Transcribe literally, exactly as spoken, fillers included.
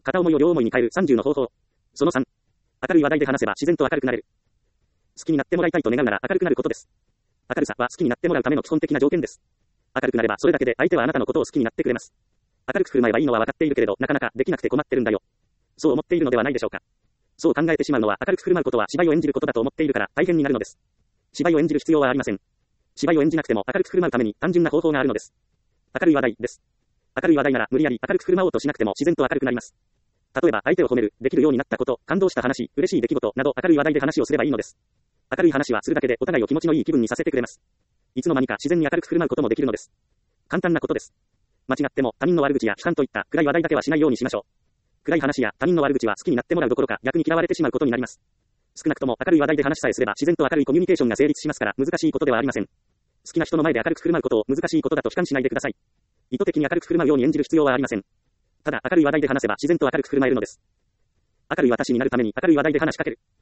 片思いを両思いに変えるさんじゅうの方法。そのさん。明るい話題で話せば自然と明るくなれる。好きになってもらいたいと願うなら明るくなることです。明るさは好きになってもらうための基本的な条件です。明るくなればそれだけで相手はあなたのことを好きになってくれます。明るく振る舞えばいいのは分かっているけれど、なかなかできなくて困ってるんだよ。そう思っているのではないでしょうか。そう考えてしまうのは明るく振る舞うことは芝居を演じることだと思っているから大変になるのです。芝居を演じる必要はありません。芝居を演じなくても明るく振る舞うために単純な方法があるのです。明るい話題です。明るい話題なら無理やり明るく振る舞おうとしなくても自然と明るくなります。例えば相手を褒める、できるようになったこと、感動した話、嬉しい出来事など明るい話題で話をすればいいのです。明るい話はするだけでお互いを気持ちのいい気分にさせてくれます。いつの間にか自然に明るく振る舞うこともできるのです。簡単なことです。間違っても他人の悪口や批判といった暗い話題だけはしないようにしましょう。暗い話や他人の悪口は好きになってもらうどころか逆に嫌われてしまうことになります。少なくとも明るい話題で話さえすれば自然と明るいコミュニケーションが成立しますから難しいことではありません。好きな人の前で明るく振る舞うことを難しいことだと悲観しないでください。意図的に明るく振る舞うように演じる必要はありません。ただ明るい話題で話せば自然と明るく振る舞えるのです。明るい私になるために明るい話題で話しかける。